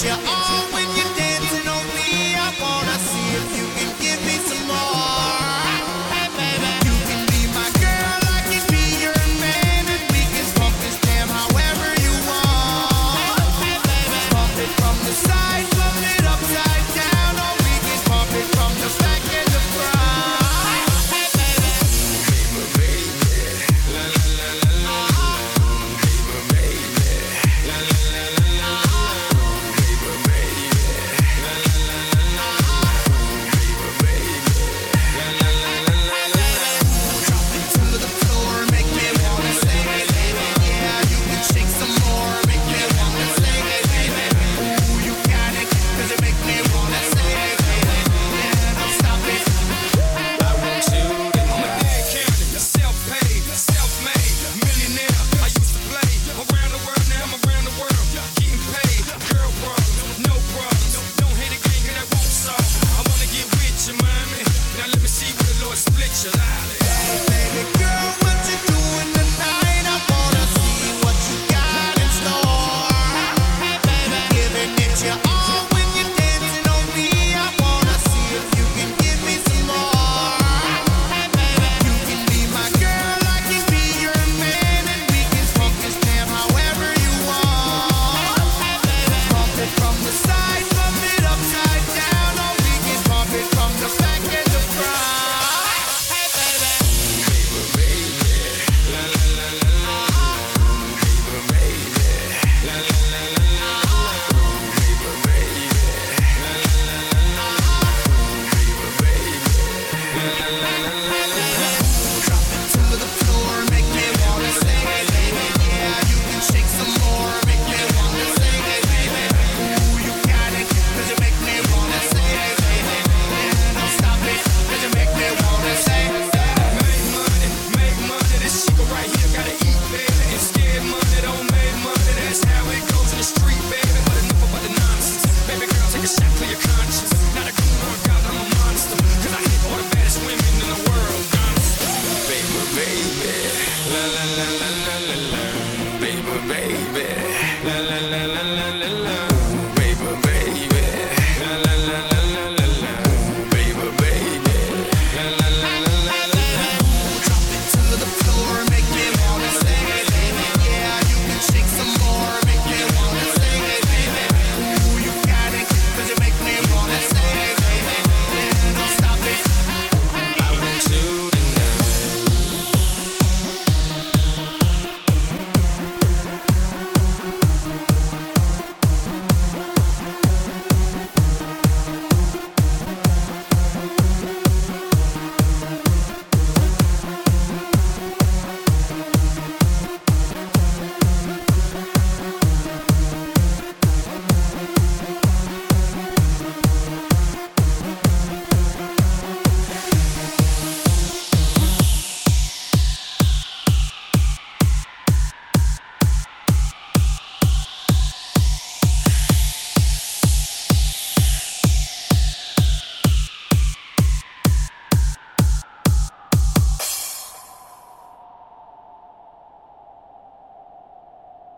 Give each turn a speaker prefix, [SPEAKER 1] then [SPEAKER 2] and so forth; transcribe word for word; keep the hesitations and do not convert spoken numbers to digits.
[SPEAKER 1] you all when you're dancing on me. I wanna see if you can give me some more. Hey, baby, you can be my girl, I can be your man, and we can pump this jam however you want. Hey, baby, pump it from the side, pump it upside down, or we can pump it from the back and the front. Hey, baby, baby, la la la la la. Baby, la la la la la. Baby, baby, la la la la la. Baby, baby, la la la la la. Drop it to the floor, make me wanna say, hey, baby, yeah, you can shake some more, make me wanna say, hey, baby, ooh, you got it, 'cause it make me wanna say, hey, baby, yeah, don't stop it. I want you to
[SPEAKER 2] I'm a dead county, self-paid, self-made, millionaire. I used to play around the world, now I'm around the world, getting paid. Girl problems, no problems. Don't hate a gang 'cause that won't solve. I wanna get with you, mommy. Now let me see where the Lord split you.
[SPEAKER 1] Baby girl, what you doing tonight? I wanna see what you got in store. Hey, baby, giving it you all when you're dancing on me. I wanna see if you can give me some more. Hey, baby, you can be my girl, I can be your man, and we can pump this jam however you want. Hey, baby, pump it from the side, pump it upside down, or we can pump it from the back and the front. Hey, baby. La la la la la. Baby, baby, la la la la la. Baby, baby, la la la la la. Baby, baby, la la la la la. Drop it to the floor, make me wanna say, hey, baby, yeah, you can shake some more, make me wanna say, hey, baby, ooh, you got it, 'cause you make me wanna say, hey, baby, yeah, don't stop it, 'cause you make me wanna say.
[SPEAKER 2] Make money, make money. This chico right here gotta eat, baby. And scared money don't make money. That's how it goes in the street, baby. But enough about the nonsense. Baby girl, take a shot, clear your conscience. Not a cool on God, I'm a monster. 'Cause I hit all the baddest women in the world, honest.
[SPEAKER 1] Baby, baby, la la la la la la la. Baby, baby.